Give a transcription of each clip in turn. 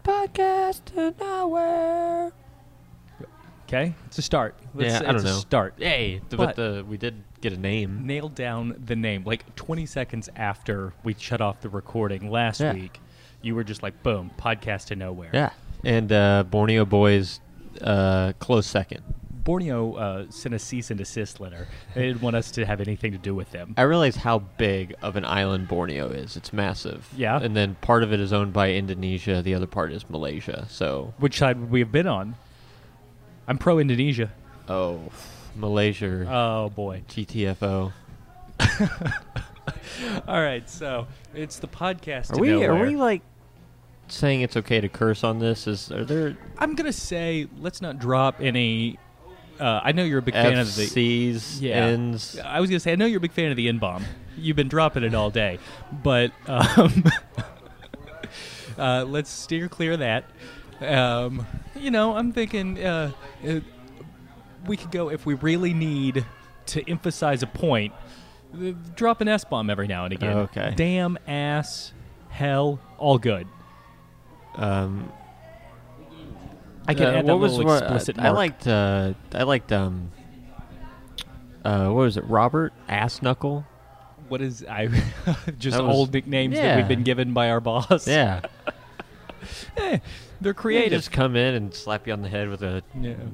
Podcast to nowhere. Okay, it's a start. I don't know. It's a start. Hey, we did get a name. Nailed down the name. Like 20 seconds after we shut off the recording last week, you were just like, boom, Podcast to nowhere. Yeah. And Borneo Boys, close second. Borneo sent a cease and desist letter. They didn't want us to have anything to do with them. I realize how big of an island Borneo is. It's massive. Yeah. And then part of it is owned by Indonesia. The other part is Malaysia. So. Which side would we have been on? I'm pro-Indonesia. Oh, Malaysia. Oh, boy. GTFO. All right, so it's the Podcast Are to we nowhere. like saying it's okay to curse on this? Are there I'm going to say let's not drop any... I know you're a big fan of the... FCs, Ns? I was going to say, I know you're a big fan of the N-bomb. You've been dropping it all day. But let's steer clear of that. I'm thinking we could go, if we really need to emphasize a point, drop an S-bomb every now and again. Okay. Damn, ass, hell, all good. I can add that little explicit mark. I liked what was it, Robert Ass Knuckle? What is just old nicknames that we've been given by our boss? Yeah. They're They creative. just come in and slap you on the head with a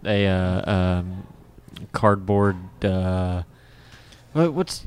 cardboard. What's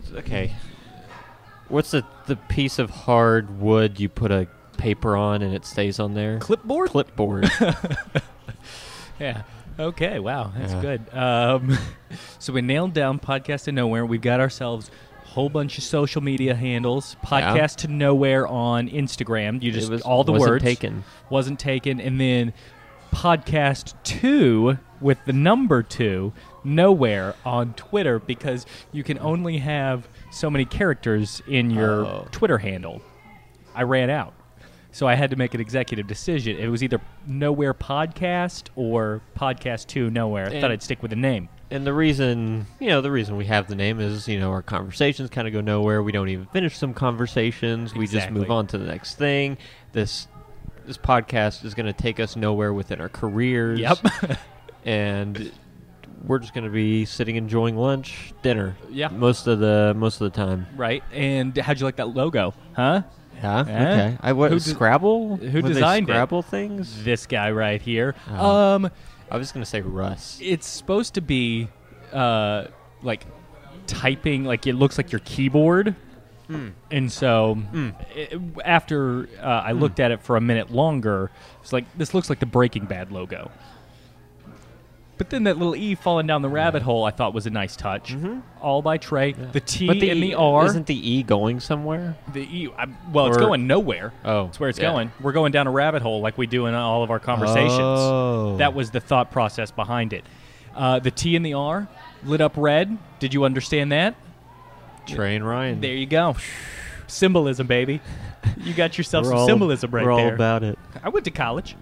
the piece of hard wood you put a paper on and it stays on there? Clipboard? Clipboard. Yeah. Okay, wow. That's good. So we nailed down Podcast to Nowhere. We've got ourselves a whole bunch of social media handles. Podcast to Nowhere on Instagram. You just all the words. Wasn't taken. And then Podcast 2 with the number 2, Nowhere on Twitter, because you can only have so many characters in your Twitter handle. I ran out. So I had to make an executive decision. It was either Nowhere Podcast or Podcast 2 Nowhere. I thought I'd stick with the name. And the reason we have the name is, our conversations kind of go nowhere. We don't even finish some conversations. We just move on to the next thing. This podcast is going to take us nowhere within our careers. Yep. And we're just going to be sitting enjoying lunch, dinner. Yeah. Most of the time. Right. And how'd you like that logo? Huh? Yeah. Okay. Scrabble? Who Were they designed Scrabble things? This guy right here. I was going to say Russ. It's supposed to be like typing, like it looks like your keyboard. And so after I looked at it for a minute longer, it's like, this looks like the Breaking Bad logo. But then that little E falling down the rabbit hole I thought was a nice touch. All by Trey. Yeah. The T and the R. Isn't the E going somewhere? The E, it's going nowhere. Oh. That's where it's going. We're going down a rabbit hole like we do in all of our conversations. Oh. That was the thought process behind it. The T and the R lit up red. Did you understand that? Trey and Ryan. There you go. Symbolism, baby. You got yourself some symbolism right there. We're all there. about it. I went to college.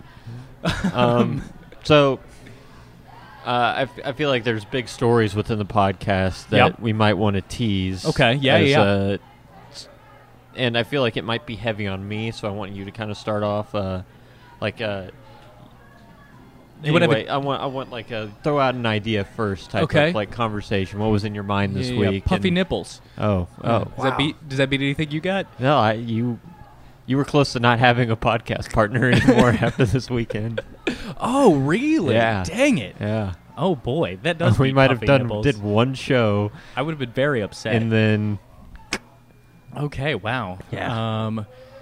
So... I feel like there's big stories within the podcast that we might want to tease. Okay, yeah. And I feel like it might be heavy on me, so I want you to kind of start off I want like a throw out an idea first type of like conversation. What was in your mind this week? Puffy nipples. Oh. Does that beat anything you got? No, you were close to not having a podcast partner anymore after this weekend. Oh, really? Yeah. Dang it. Yeah. Oh, boy. That does we might have nipples. did one show. I would have been very upset. And then... Okay, wow. Yeah.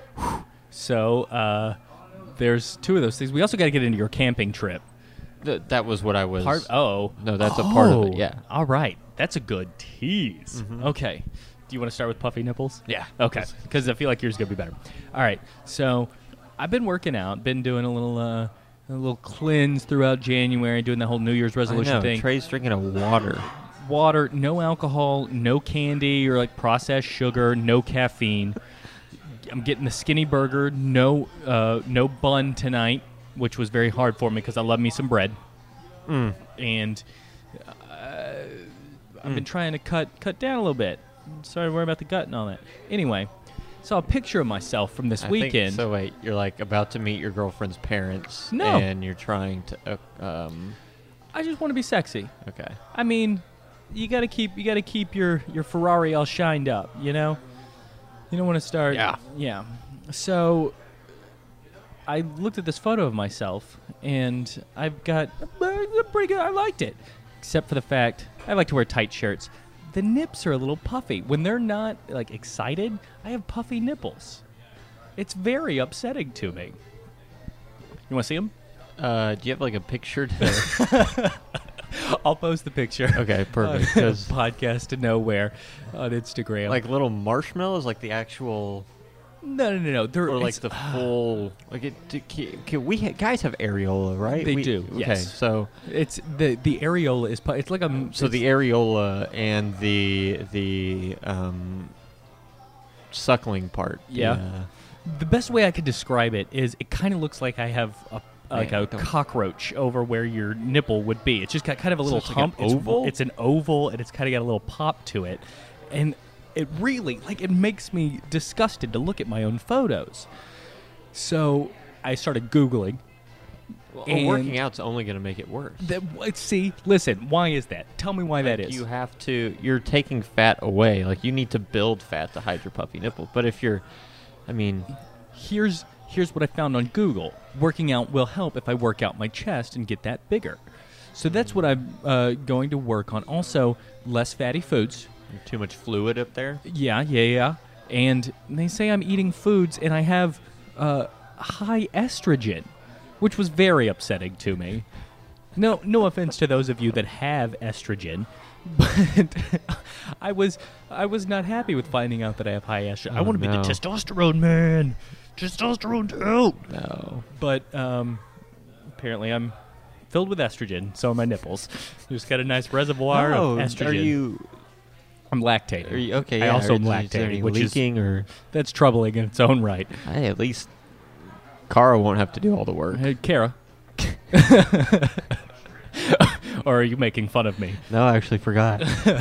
So, there's two of those things. We also got to get into your camping trip. That was what I was... No, that's a part of it, yeah. All right. That's a good tease. Okay. Do you want to start with puffy nipples? Yeah. Okay. Because I feel like yours is going to be better. All right. So, I've been working out, been doing a little cleanse throughout January, doing the whole New Year's resolution thing. Trey's drinking a water. Water, no alcohol, no candy or like processed sugar, no caffeine. I'm getting the skinny burger, no bun tonight, which was very hard for me because I love me some bread. And I've been trying to cut down a little bit. Sorry to worry about the gut and all that. Anyway, saw a picture of myself from this weekend. So wait, you're like about to meet your girlfriend's parents. No. And you're trying to. I just want to be sexy. Okay. I mean, you gotta keep your Ferrari all shined up. You know. You don't want to start. Yeah. Yeah. So I looked at this photo of myself, and I've got pretty good. I liked it, except for the fact I like to wear tight shirts. The nips are a little puffy. When they're not like excited, I have puffy nipples. It's very upsetting to me. You want to see them? Do you have like a picture to... I'll post the picture. Okay, perfect. Podcast to Nowhere on Instagram. Like little marshmallows, like the actual... No. They're or like the full... Like guys have areola, right? They do, Okay, yes. so... It's the areola is... It's like a... So the areola and the suckling part. Yeah. The best way I could describe it is it kind of looks like I have a cockroach over where your nipple would be. It's just got kind of a little hump. Like an oval? It's an oval, and it's kind of got a little pop to it. And it really, it makes me disgusted to look at my own photos. So I started Googling. Well, working out's only going to make it worse. Listen, why is that? Tell me why that is. You're taking fat away. Like, you need to build fat to hide your puffy nipple. But if you're, Here's what I found on Google. Working out will help if I work out my chest and get that bigger. So that's what I'm going to work on. Also, less fatty foods. Too much fluid up there? Yeah. And they say I'm eating foods, and I have high estrogen, which was very upsetting to me. No offense to those of you that have estrogen, but I was not happy with finding out that I have high estrogen. I want to be the testosterone man. Testosterone too. No. But apparently I'm filled with estrogen. So are my nipples. Just got a nice reservoir of estrogen. I'm lactating. Are you, okay, I yeah, also am lactating, which leaking is that's troubling in its own right. Hey, at least Cara won't have to do all the work. Hey, Kara. Or are you making fun of me? No, I actually forgot.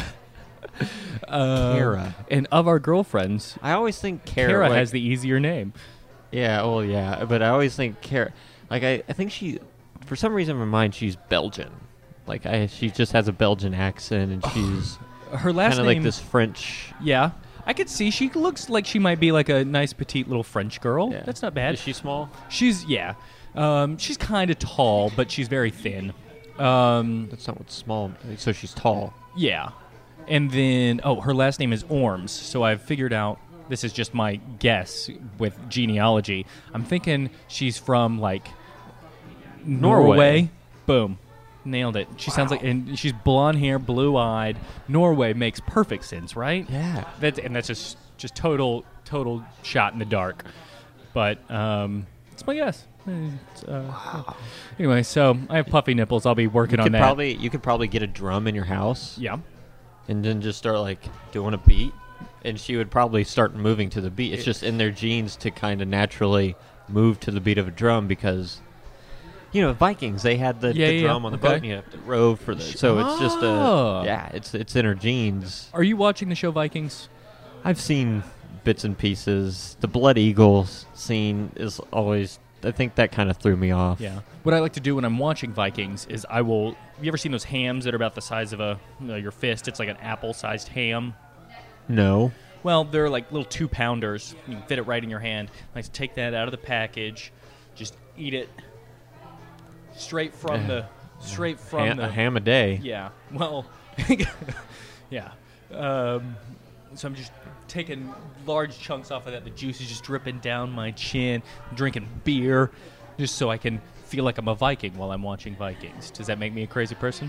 Kara. And of our girlfriends, I always think Kara has the easier name. Yeah, but I always think Kara. Like, I think she, for some reason in my mind, she's Belgian. Like, she just has a Belgian accent, and she's her last name, kind of like this French. Yeah, I could see she looks like she might be like a nice petite little French girl. Yeah. That's not bad. Is she small? She's she's kind of tall, but she's very thin. That's not what's small. So she's tall. Yeah, and then her last name is Orms. So I've figured out. This is just my guess with genealogy. I'm thinking she's from like Norway. Boom. Nailed it. She sounds like, and she's blonde hair, blue eyed. Norway makes perfect sense, right? Yeah. That's just total shot in the dark. But it's my guess. Wow. Anyway, so I have puffy nipples. I'll be working on that. You could probably get a drum in your house. Yeah. And then just start like doing a beat. And she would probably start moving to the beat. It's just in their genes to kind of naturally move to the beat of a drum because, Vikings, they had the drum on the boat and you have to row for the... So it's just it's in her genes. Are you watching the show Vikings? I've seen bits and pieces. The Blood Eagle scene is always... I think that kind of threw me off. Yeah. What I like to do when I'm watching Vikings is have you ever seen those hams that are about the size of your fist? It's like an apple-sized ham. No. Well, they're like little 2-pounders. You can fit it right in your hand. I like to take that out of the package, just eat it straight from the a ham a day. Yeah. Well, yeah. So I'm just taking large chunks off of that. The juice is just dripping down my chin. I'm drinking beer, just so I can feel like I'm a Viking while I'm watching Vikings. Does that make me a crazy person?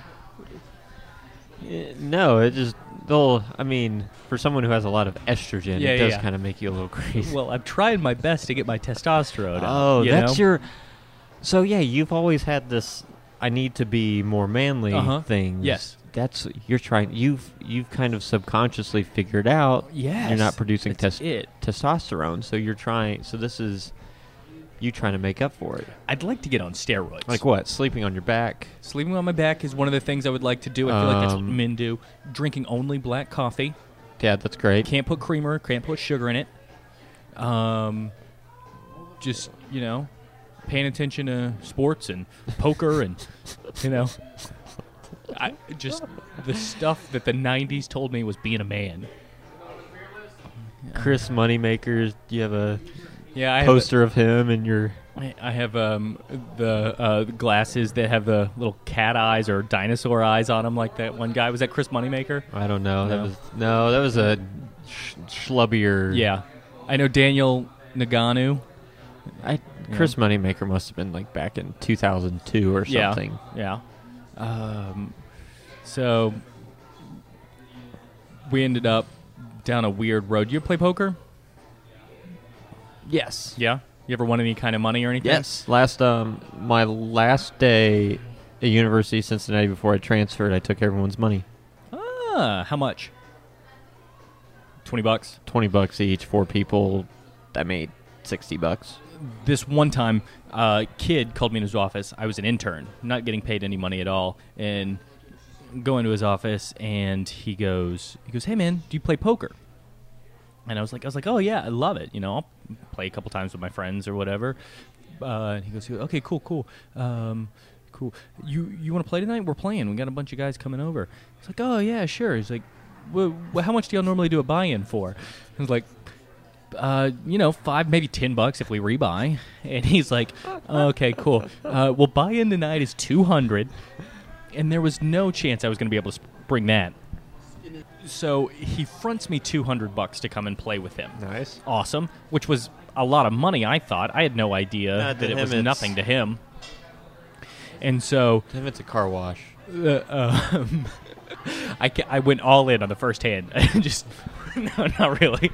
No, it just... for someone who has a lot of estrogen, it does kind of make you a little crazy. Well, I'm trying my best to get my testosterone up. Oh, that's your... So, yeah, you've always had this I need to be more manly thing. Yes. That's... You're trying... You've kind of subconsciously figured out you're not producing testosterone, so you're trying... So this is... You trying to make up for it. I'd like to get on steroids. Like what? Sleeping on your back? Sleeping on my back is one of the things I would like to do. I feel like that's what men do. Drinking only black coffee. Yeah, that's great. Can't put creamer, can't put sugar in it. Just, paying attention to sports and poker and, just the stuff that the 90s told me was being a man. Chris Moneymaker, do you have a I poster of him in your... I have the glasses that have the little cat eyes or dinosaur eyes on them, like that one guy. Was that Chris Moneymaker? I don't know. That was a schlubbier... Yeah. I know Daniel Naganu. Chris Moneymaker must have been like back in 2002 or something. Yeah. So we ended up down a weird road. You ever play poker? Yes. Yeah? You ever won any kind of money or anything? Yes. My last day at University of Cincinnati before I transferred, I took everyone's money. How much? $20? $20 each, 4 people. I made $60. This one time, a kid called me in his office. I was an intern, not getting paid any money at all, and go into his office, and he goes, "Hey man, do you play poker?" And I was like, "Oh yeah, I love it. I'll play a couple times with my friends or whatever." He goes, "Okay, cool. Cool. You want to play tonight? We're playing. We got a bunch of guys coming over." He's like, "Oh yeah, sure." He's like, well, how much do y'all normally do a buy-in for? I was like, $5, maybe $10 if we rebuy. And he's like, "Okay, cool. Well, buy-in tonight is $200, and there was no chance I was going to be able to bring that. So he fronts me $200 to come and play with him. Nice, awesome. Which was a lot of money. I thought I had no idea that it was nothing to him. And so to him, it's a car wash. I went all in on the first hand. No, not really.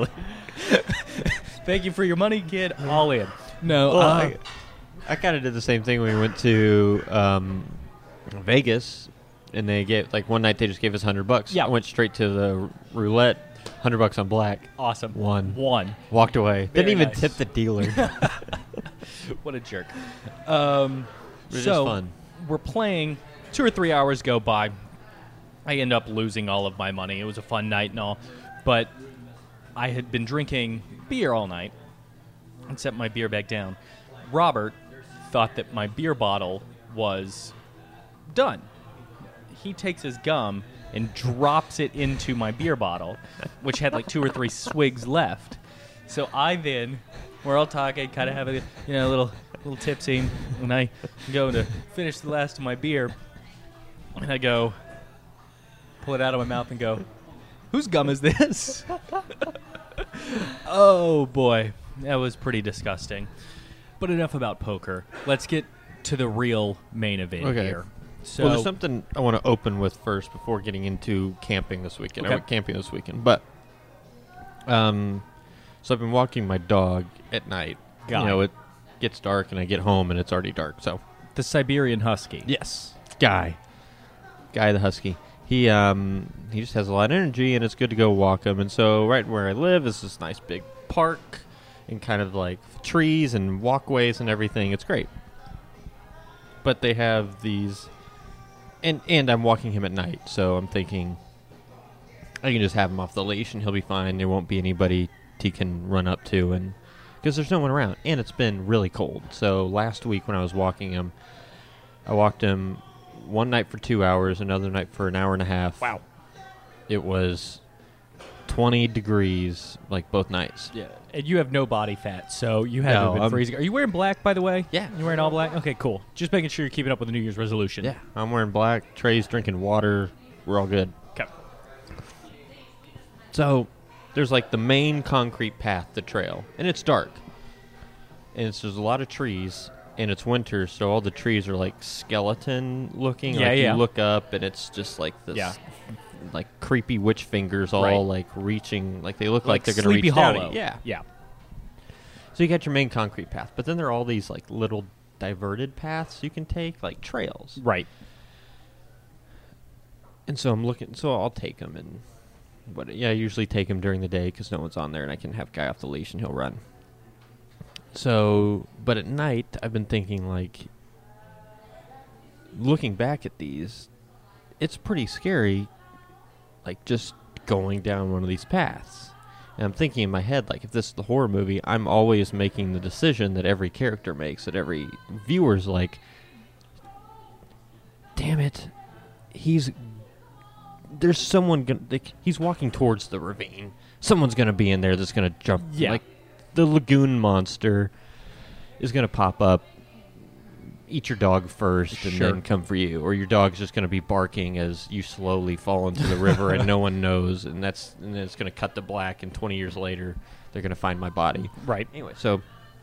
Thank you for your money, kid. All in. No, well, I kind of did the same thing when we went to Vegas, and they gave one night they just gave us $100. Yeah, I went straight to the roulette. $100 on black. Awesome. Won. Walked away. Very Didn't even nice. tip the dealer. What a jerk. It was just fun. We're playing. 2 or 3 hours go by. I end up losing all of my money. It was a fun night and all, but I had been drinking beer all night and set my beer back down. Robert thought that my beer bottle was done. He takes his gum and drops it into my beer bottle, which had 2 or 3 swigs left. So we're all talking, kind of having a little tipsy, and I go to finish the last of my beer, and I go, pull it out of my mouth and go, "Whose gum is this?" Oh boy, that was pretty disgusting. But enough about poker. Let's get to the real main event here. So, there's something I want to open with first before getting into camping this weekend. Okay. I went camping this weekend, but so I've been walking my dog at night. It gets dark and I get home and it's already dark. So the Siberian Husky. Yes, Guy the Husky. He just has a lot of energy and it's good to go walk him. And so right where I live is this nice big park and kind of trees and walkways and everything. It's great. But they have these. And I'm walking him at night, so I'm thinking I can just have him off the leash and he'll be fine. There won't be anybody he can run up to, and because there's no one around. And it's been really cold. So last week when I was walking him, I walked him one night for 2 hours, another night for an hour and a half. Wow. It was 20 degrees both nights. Yeah, and you have no body fat, so you had to have been freezing. Are you wearing black, by the way? Yeah. You wearing all black? Okay, cool. Just making sure you're keeping up with the New Year's resolution. Yeah, I'm wearing black. Trey's drinking water. We're all good. Okay. So there's the main concrete path, the trail, and it's dark. And there's a lot of trees, and it's winter, so all the trees are skeleton looking. Yeah, You look up, and it's just this... Yeah. Creepy witch fingers all reaching, they look like they're going to reach Hollow. down. Yeah. So you got your main concrete path, but then there are all these little diverted paths you can take, trails. Right. And so I'm looking, so I'll take them, I usually take them during the day because no one's on there, and I can have Guy off the leash and he'll run. So, but at night I've been thinking looking back at these, it's pretty scary. Just going down one of these paths. And I'm thinking in my head, like, if this is the horror movie, I'm always making the decision that every character makes, that every viewer's like, damn it, there's someone he's walking towards the ravine. Someone's gonna be in there that's gonna jump. Yeah. Like, the lagoon monster is gonna pop up, eat your dog first, and then come for you. Or your dog's just gonna be barking as you slowly fall into the river and no one knows, and then it's gonna cut to black, and 20 years later they're gonna find my body. Right. Anyway, so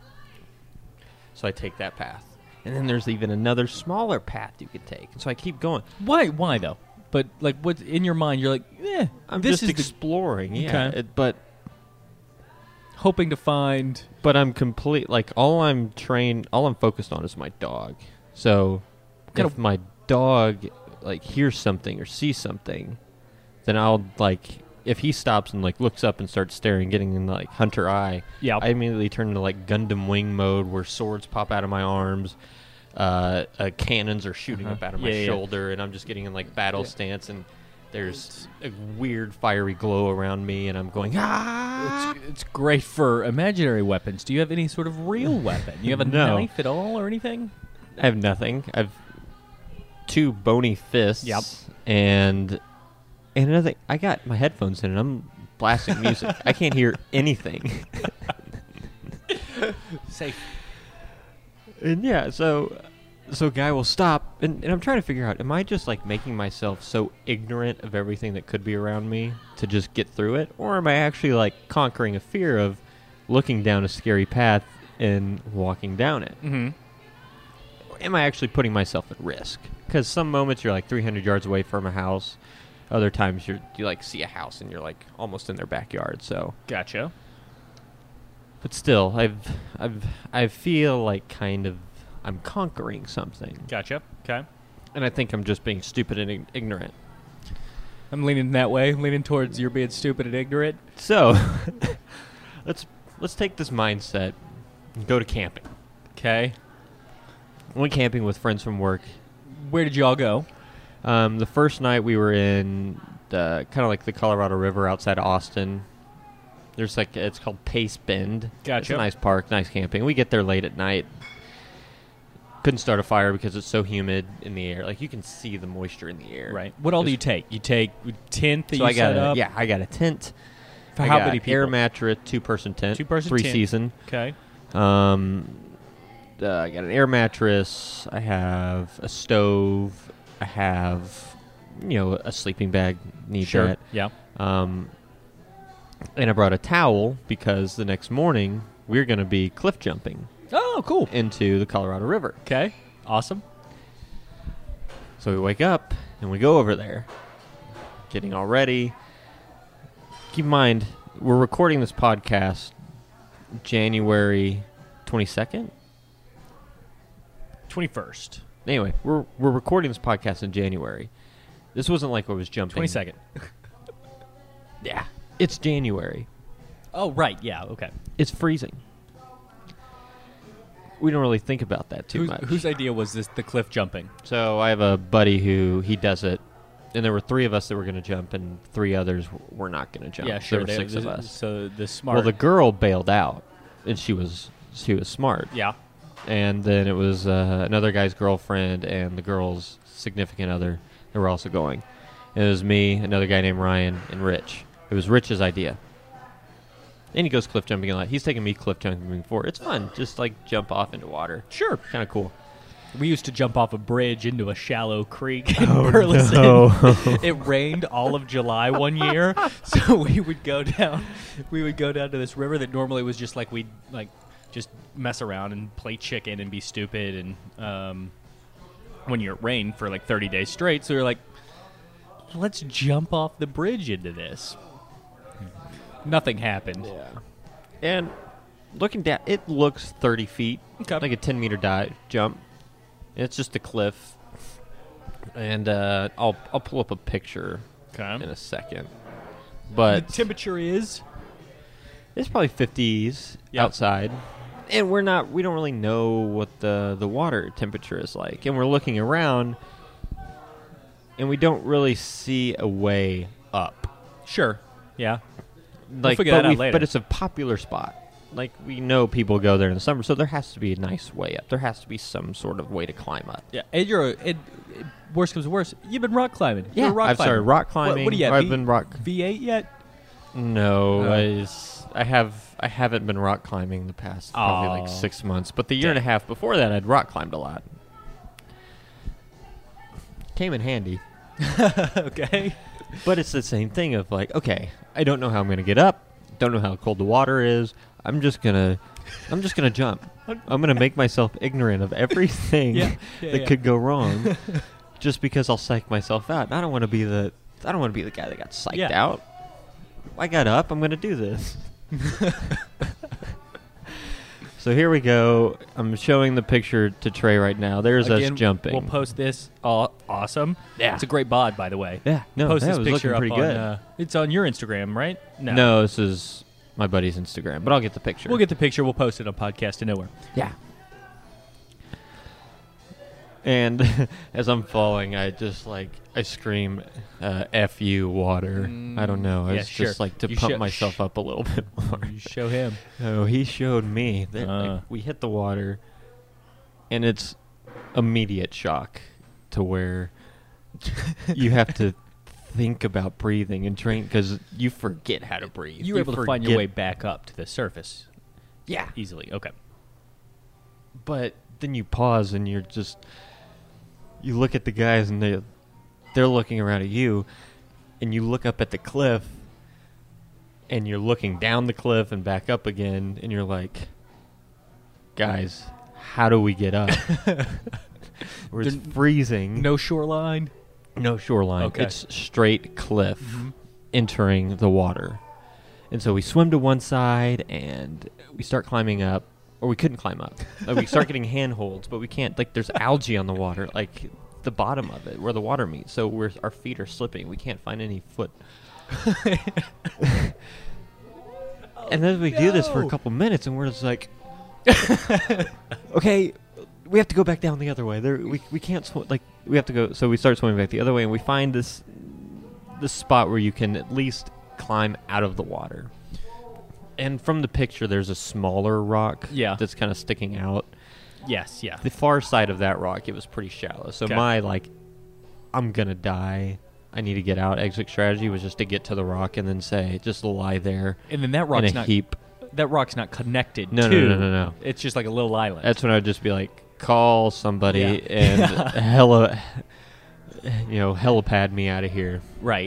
I take that path. And then there's even another smaller path you could take. And so I keep going. Why though? But like, what in your mind? You're like, I'm this just is exploring. Yeah, okay. But hoping to find. But I'm complete. Like, all I'm focused on is my dog. So if my dog like hears something or sees something, then I'll like, if he stops and like looks up and starts staring, getting in like hunter eye. Yeah. I immediately turn into like Gundam Wing mode, where swords pop out of my arms. Cannons are shooting up out of my shoulder, and I'm just getting in like battle stance, and there's a weird fiery glow around me, and I'm going, ah! It's great for imaginary weapons. Do you have any sort of real weapon? You have a knife at all or anything? I have nothing. I've 2 bony fists. Yep. And another thing, I got my headphones in, and I'm blasting music. I can't hear anything. Safe. And yeah, so guy will stop, and I'm trying to figure out, am I just like making myself so ignorant of everything that could be around me to just get through it, or am I actually like conquering a fear of looking down a scary path and walking down it? Mm-hmm. Or am I actually putting myself at risk? Because some moments you're like 300 yards away from a house, other times you like see a house and you're like almost in their backyard. So gotcha. But still, I feel like kind of I'm conquering something. Gotcha. Okay. And I think I'm just being stupid and ignorant. I'm leaning that way, leaning towards you're being stupid and ignorant. So, let's take this mindset and go to camping. Okay. I went camping with friends from work. Where did y'all go? The first night we were in kind of like the Colorado River outside of Austin. There's like, it's called Pace Bend. Gotcha. It's a nice park, nice camping. We get there late at night. Couldn't start a fire because it's so humid in the air. Like, you can see the moisture in the air. Right. What all do you take? You take a tent that so you set up? Yeah, I got a tent. For how many people? Air mattress, 2-person tent. 2-person 3 tent. season. Okay. I got an air mattress. I have a stove. I have, a sleeping bag. Need that. Yeah. And I brought a towel because the next morning we're going to be cliff jumping. Oh, cool. Into the Colorado River. Okay. Awesome. So we wake up and we go over there, getting all ready. Keep in mind, we're recording this podcast January 22nd? 21st. Anyway, we're recording this podcast in January. This wasn't like I was jumping. 22nd. Yeah. It's January. Oh, right. Yeah, okay. It's freezing. We don't really think about that too much. Whose idea was this, the cliff jumping? So I have a buddy he does it, and there were 3 of us that were going to jump, and 3 others were not going to jump. Yeah, sure. There were 6 of us. So the smart... Well, the girl bailed out, and she was smart. Yeah. And then it was another guy's girlfriend and the girl's significant other that were also going. And it was me, another guy named Ryan, and Rich. It was Rich's idea. And he goes cliff jumping a lot. He's taking me cliff jumping before. It's fun. Just like jump off into water. Sure. Kind of cool. We used to jump off a bridge into a shallow creek in Burleson. No. It rained all of July one year, so we would go down to this river that normally was just like we'd like just mess around and play chicken and be stupid, and when it rained for like 30 days straight, so we were like, let's jump off the bridge into this. Nothing happened. Yeah. And looking down, it looks 30 feet, okay. Like a 10-meter dive jump. It's just a cliff. And I'll pull up a picture in a second. But the temperature is? It's probably 50s outside. And we don't really know what the water temperature is like. And we're looking around, and we don't really see a way up. Sure. Yeah. like, figure that out later. But it's a popular spot. Like, we know people go there in the summer, so there has to be a nice way up. There has to be some sort of way to climb up. Yeah, and worst comes to worst, you've been rock climbing. Yeah, I've started rock climbing. What do you have? I've been rock V8 yet? No, I haven't been rock climbing the past probably like 6 months. But the year and a half before that, I'd rock climbed a lot. Came in handy. Okay. But it's the same thing of like, okay, I don't know how I'm going to get up. Don't know how cold the water is. I'm just gonna jump. I'm gonna make myself ignorant of everything that could go wrong, just because I'll psych myself out. And I don't want to be the guy that got psyched out. I got up. I'm gonna do this. So here we go. I'm showing the picture to Trey right now. There's us jumping. We'll post this. Awesome. Yeah. It's a great bod, by the way. Yeah. No, post this was picture looking up pretty on. good. It's on your Instagram, right? No, this is my buddy's Instagram, but I'll get the picture. We'll get the picture. We'll post it on Podcast to Nowhere. Yeah. And as I'm falling, I scream, F you, water. I don't know. It's just like to pump myself up a little bit more. You show him. Oh, he showed me. That, we hit the water, and it's immediate shock to where you have to think about breathing and train because you forget how to breathe. You were able to find your way back up to the surface. Yeah. Easily. Okay. But then you pause and you look at the guys and they're looking around at you, and you look up at the cliff and you're looking down the cliff and back up again, and you're like, guys, how do we get up? It's freezing. No shoreline? No shoreline. Okay. It's straight cliff entering the water. And so we swim to one side and we start climbing up. Or we couldn't climb up. We start getting handholds, but we can't. Like, there's algae on the water, like the bottom of it, where the water meets. So our feet are slipping. We can't find any foot. And then we do this for a couple minutes, and we're just like, okay, we have to go back down the other way. We can't swim. Like, we have to go. So we start swimming back the other way, and we find this spot where you can at least climb out of the water. And from the picture, there's a smaller rock that's kind of sticking out. Yes, yeah. The far side of that rock, it was pretty shallow. So my, I'm going to die, I need to get out exit strategy was just to get to the rock and then say, just lie there and then that rock's in a heap. That rock's not connected to. No. It's just like a little island. That's when I'd just be like, call somebody and helipad me out of here. Right.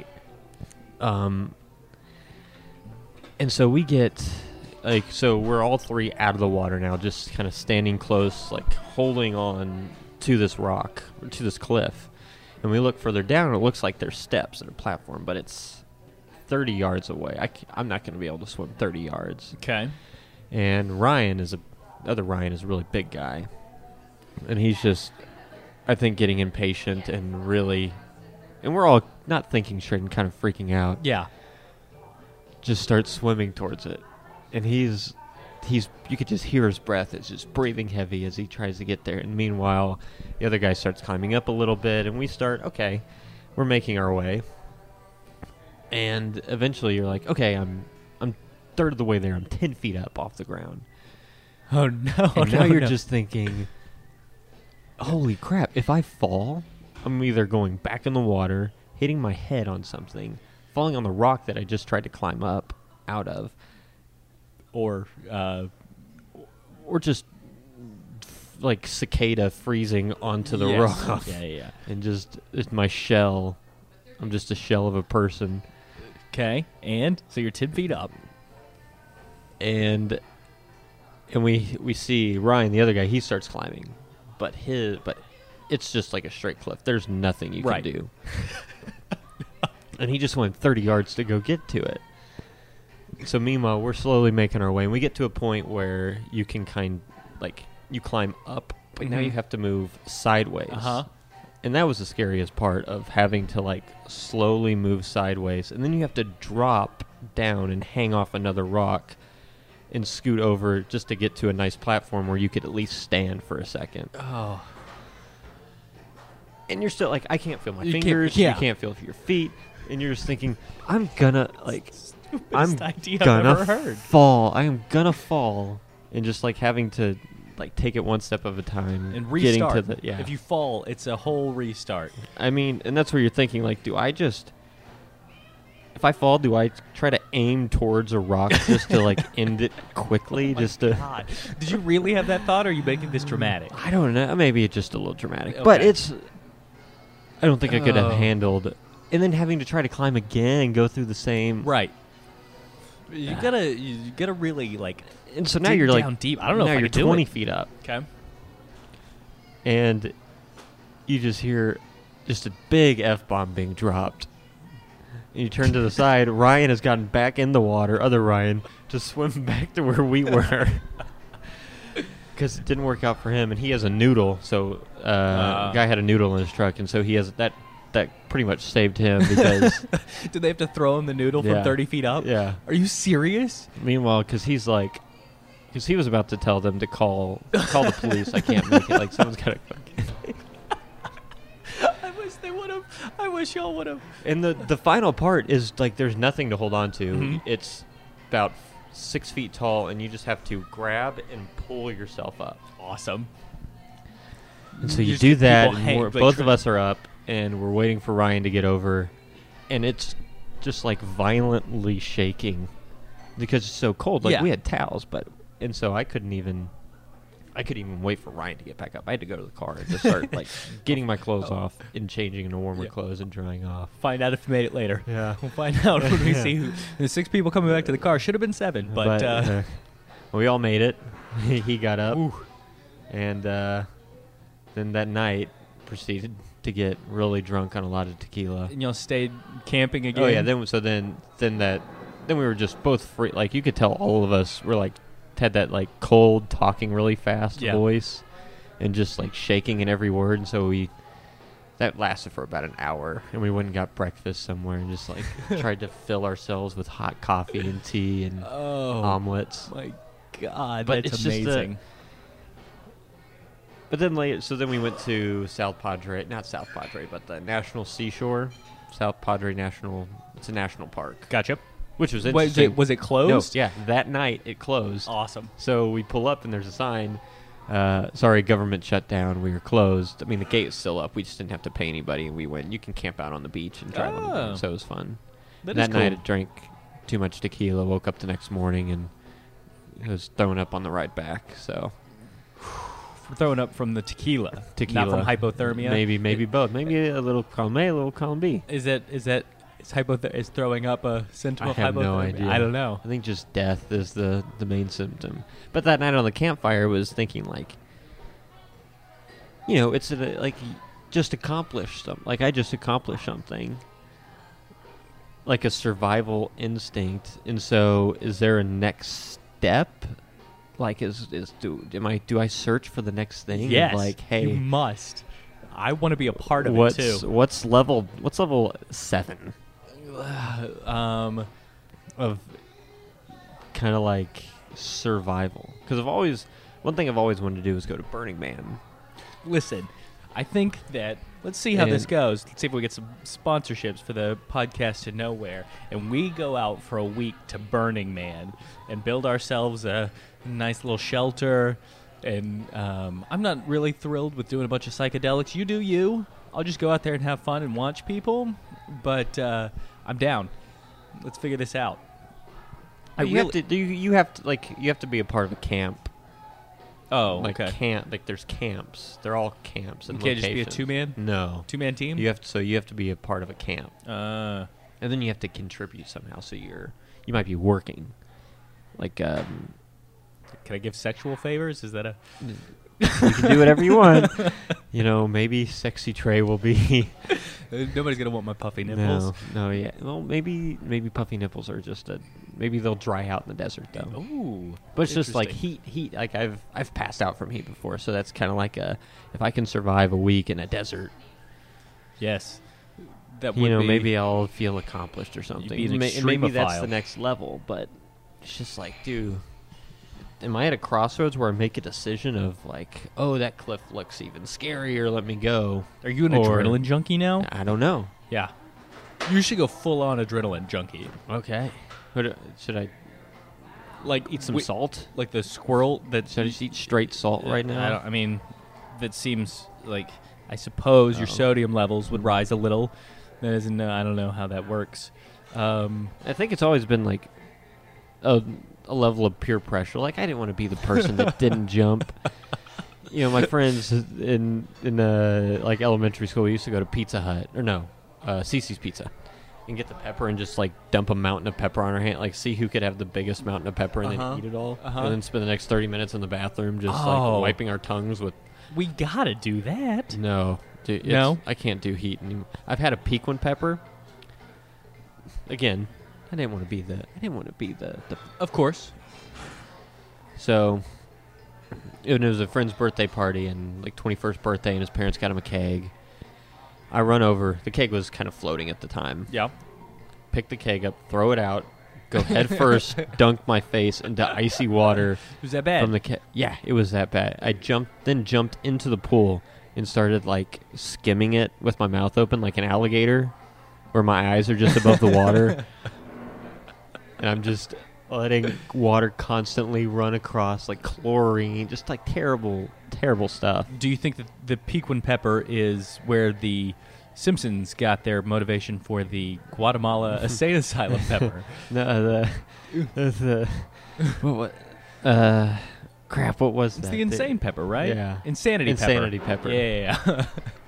And so we get, so we're all three out of the water now, just kind of standing close, holding on to this rock, or to this cliff. And we look further down, and it looks like there's steps and a platform, but it's 30 yards away. I'm not going to be able to swim 30 yards. Okay. And Ryan is a really big guy. And he's just, I think, getting impatient and really, and we're all not thinking straight and kind of freaking out. Yeah. Just starts swimming towards it, and he's you could just hear his breath. It's just breathing heavy as he tries to get there. And meanwhile, the other guy starts climbing up a little bit, and we start, okay, we're making our way. And eventually you're like, okay, I'm third of the way there. I'm 10 feet up off the ground. Oh no. And now you're just thinking, holy crap, if I fall, I'm either going back in the water, hitting my head on something, falling on the rock that I just tried to climb up out of, or just like cicada freezing onto the rock. Yeah. And just it's my shell. I'm just a shell of a person. Okay. And so you're 10 feet up. And we see Ryan, the other guy, he starts climbing. But it's just like a straight cliff. There's nothing you can do. And he just went 30 yards to go get to it. So meanwhile, we're slowly making our way, and we get to a point where you can you climb up, but now you have to move sideways. Uh-huh. And that was the scariest part of having to slowly move sideways, and then you have to drop down and hang off another rock and scoot over just to get to a nice platform where you could at least stand for a second. Oh. And you're still I can't feel my fingers. You can't feel your feet. And you're just thinking, I'm gonna Best idea I've ever heard. Fall. I am gonna fall, and just like having to like take it one step at a time and restart. Getting to the, If you fall, it's a whole restart. I mean, and that's where you're thinking, like, if I fall, do I try to aim towards a rock just to like end it quickly? God. Did you really have that thought, or are you making this dramatic? I don't know. Maybe it's just a little dramatic, okay. But I don't think I could have handled, and then having to try to climb again and go through the same. Right. You gotta really like. And so now you're down like deep. I don't know. Now if you're I could 20 do it. feet up. Okay. And you just hear just a big F-bomb being dropped. And you turn to the side. Ryan has gotten back in the water. Other Ryan to swim back to where we were. Because it didn't work out for him, and he has a noodle. So the guy had a noodle in his truck, and so he has that pretty much saved him because. Did they have to throw him the noodle from 30 feet up? Yeah. Are you serious? Meanwhile, because he was about to tell them to call the police. I can't make it. Like someone's got to. I wish they would have. I wish y'all would have. And the final part is like there's nothing to hold on to. Mm-hmm. It's about 6 feet tall, and you just have to grab and pull yourself up. Awesome. And so you do that, and both of us are up, and we're waiting for Ryan to get over, and it's just like violently shaking because it's so cold. Like we had towels, and so I couldn't even wait for Ryan to get back up. I had to go to the car and just start like getting my clothes off and changing into warmer clothes and drying off. Find out if we made it later. Yeah, we'll find out when we see who. There's 6 people coming back to the car. Should have been 7, but we all made it. He got up, Ooh. And then that night proceeded to get really drunk on a lot of tequila. And y'all stayed camping again. Oh yeah. Then we were just both free. Like you could tell all of us were like had that like cold talking really fast voice and just like shaking in every word. And so that lasted for about an hour, and we went and got breakfast somewhere and just like tried to fill ourselves with hot coffee and tea and omelets. My God, but that's it's amazing. But then later, so then we went to not South Padre, but the National Seashore, South Padre National. It's a national park. Gotcha. Which was interesting. Was it closed? No, yeah. That night it closed. Awesome. So we pull up and there's a sign. Sorry, government shut down. We were closed. I mean, the gate is still up. We just didn't have to pay anybody, and we went. You can camp out on the beach and drive on the boat. So it was fun. That night I drank too much tequila. Woke up the next morning and was throwing up on the ride back. So. Throwing up from the tequila, not from hypothermia. Maybe both. Maybe a little column A, a little column B. Is throwing up a symptom of hypothermia? I have no idea. I don't know. I think just death is the main symptom. But that night on the campfire was thinking like, it's like just accomplished something. Like I just accomplished something. Like a survival instinct. And so, is there a next step? Like, do I search for the next thing? Yes, like, hey, you must. I want to be a part of it too. What's level 7? Of kind of like survival. Because one thing I've always wanted to do is go to Burning Man. Listen, I think that let's see how this goes. Let's see if we get some sponsorships for the podcast to Nowhere, and we go out for a week to Burning Man and build ourselves a nice little shelter. And I'm not really thrilled with doing a bunch of psychedelics. You do you. I'll just go out there and have fun and watch people. But I'm down. Let's figure this out. You have to be a part of a camp. Oh, like okay. Camp, like there's camps. They're all camps. And you can't locations. just be a 2-man? No. 2-man team? You have to be a part of a camp. And then you have to contribute somehow. So you might be working. Like, can I give sexual favors? Is that a... You can do whatever you want. Maybe Sexy Trey will be... Nobody's going to want my puffy nipples. No, yeah. Well, maybe puffy nipples are just maybe they'll dry out in the desert, though. Ooh. But it's just like heat. Like, I've passed out from heat before, so that's kind of like if I can survive a week in a desert. Yes. That would be, maybe I'll feel accomplished or something. You'd be an maybe that's the next level, but it's just like, dude... Am I at a crossroads where I make a decision of like, oh, that cliff looks even scarier, let me go? Are you an adrenaline junkie now? I don't know. Yeah. You should go full-on adrenaline junkie. Okay. Should I like eat some salt? Like the squirrel that... Should I just eat straight salt right now? I mean, that seems like... I suppose your sodium levels would rise a little. That isn't... I don't know how that works. I think it's always been like a level of peer pressure. Like, I didn't want to be the person that didn't jump. You know, my friends in like elementary school, we used to go to Pizza Hut. Or no, Cece's Pizza. And get the pepper and just like dump a mountain of pepper on our hand, like see who could have the biggest mountain of pepper and then eat it all, and then spend the next 30 minutes in the bathroom just like wiping our tongues with. We gotta do that. No, dude, no, I can't do heat anymore. I've had a Pequin pepper. Again, I didn't want to be the. Of course. So, it was a friend's birthday party and like 21st birthday, and his parents got him a keg. I run over. The keg was kind of floating at the time. Yeah. Pick the keg up, throw it out, go head first, dunk my face into icy water. Was that bad? From the keg. Yeah, it was that bad. I jumped into the pool and started like skimming it with my mouth open like an alligator, where my eyes are just above the water, and I'm just letting water constantly run across, like chlorine, just like terrible stuff. Do you think that the Pequin pepper is where the Simpsons got their motivation for the Guatemala insane asylum pepper? No, crap, what was that? It's the insane pepper, right? Yeah. Insanity pepper. Yeah.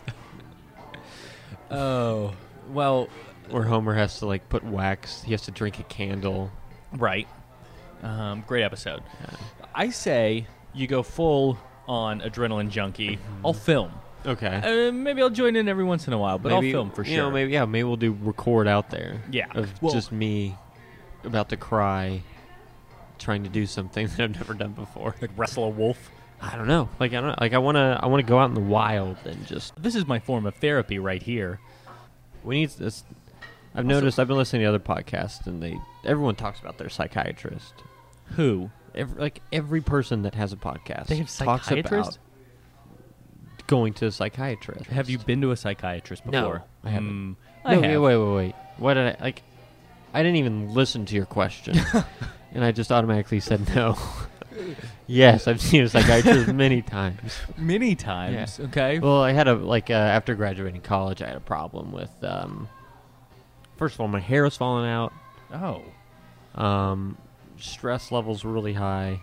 Oh, well. Where Homer has to like put wax. He has to drink a candle. Right. Great episode. Yeah. I say you go full on adrenaline junkie. I'll film. Okay. Maybe I'll join in every once in a while, but I'll film for sure. You know, maybe we'll do record out there. Yeah. Of just me about to cry, trying to do something that I've never done before. Like wrestle a wolf. I don't know. I want to go out in the wild and just. This is my form of therapy right here. We need this. I've noticed. I've been listening to other podcasts, and everyone talks about their psychiatrist. Who? Every person that has a podcast. They have psychiatrists? Talks about going to a psychiatrist. Have you been to a psychiatrist before? No, I haven't. I have. Wait. What did I like? I didn't even listen to your question, and I just automatically said no. Yes, I've seen a psychiatrist many times. Many times. Yeah. Okay. Well, I had after graduating college, I had a problem with. First of all, my hair was falling out. Oh. Stress levels were really high.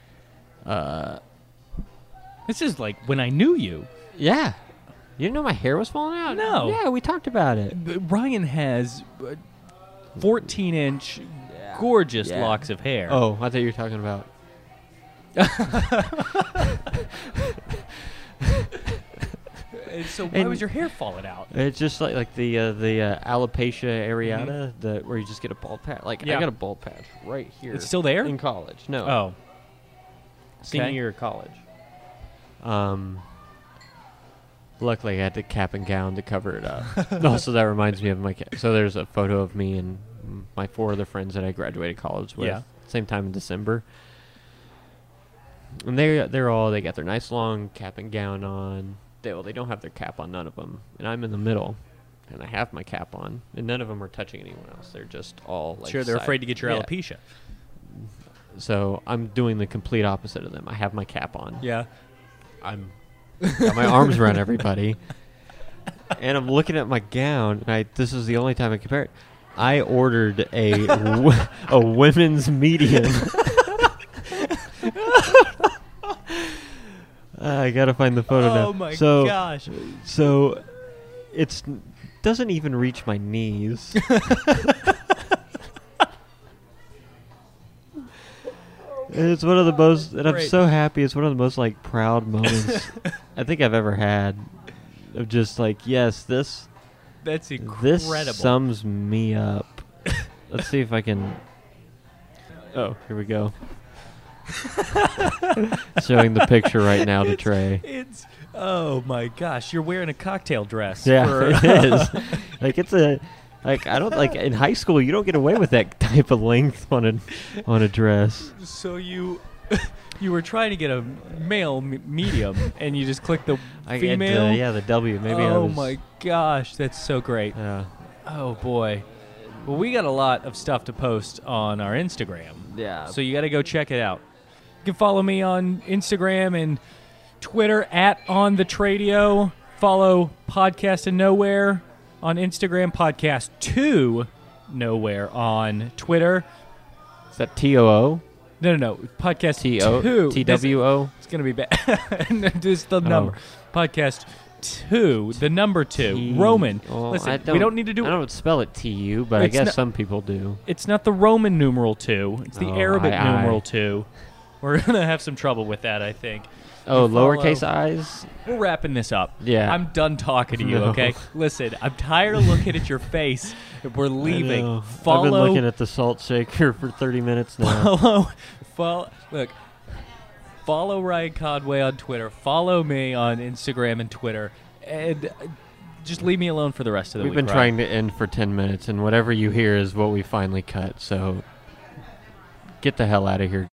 This is like when I knew you. Yeah. You didn't know my hair was falling out? No. Yeah, we talked about it. Ryan has 14-inch gorgeous locks of hair. Oh, I thought you were talking about... So why was your hair falling out? It's just like the alopecia areata, where you just get a bald patch. I got a bald patch right here. It's still there? In college. No. Oh. Senior year of college. Luckily, I had the cap and gown to cover it up. Also, that reminds me of my... So there's a photo of me and my 4 other friends that I graduated college with. Yeah. Same time in December. And they got their nice long cap and gown on. They don't have their cap on, none of them. And I'm in the middle, and I have my cap on. And none of them are touching anyone else. They're just all like... Sure, they're afraid to get your alopecia. So I'm doing the complete opposite of them. I have my cap on. Yeah. I'm got my arms around everybody. And I'm looking at my gown. And this is the only time I compare it. I ordered a women's medium. I gotta find the photo now. Oh my gosh! So it doesn't even reach my knees. It's one of the most, and I'm so happy. It's one of the most proud moments I think I've ever had. Of just yes, that's incredible. This sums me up. Let's see if I can. Oh, here we go. Showing the picture right now to Trey. Oh my gosh, you're wearing a cocktail dress. Yeah, it is. It's a I don't in high school you don't get away with that type of length on a dress. So you were trying to get a male medium and you just clicked the female. The W. Maybe. Oh my gosh, that's so great. Yeah. Oh boy. Well, we got a lot of stuff to post on our Instagram. Yeah. So you got to go check it out. You can follow me on Instagram and Twitter @OnTheTradio. Follow Podcast to Nowhere on Instagram, Podcast to Nowhere on Twitter. Is that TOO? No. Podcast TO TWO. It's going to be bad. This is the number. Podcast 2, the number 2, Roman. Well, listen, we don't need to do. I don't spell it TU, but I guess some people do. It's not the Roman numeral 2. It's the Arabic numeral 2. We're gonna have some trouble with that, I think. Oh, lowercase i's. We're wrapping this up. Yeah, I'm done talking to you. No. Okay, listen. I'm tired of looking at your face. We're leaving. Follow. I've been looking at the salt shaker for 30 minutes now. Look. Follow Ryan Conway on Twitter. Follow me on Instagram and Twitter. And just leave me alone for the rest of the week. We've been trying to end for 10 minutes, and whatever you hear is what we finally cut. So get the hell out of here.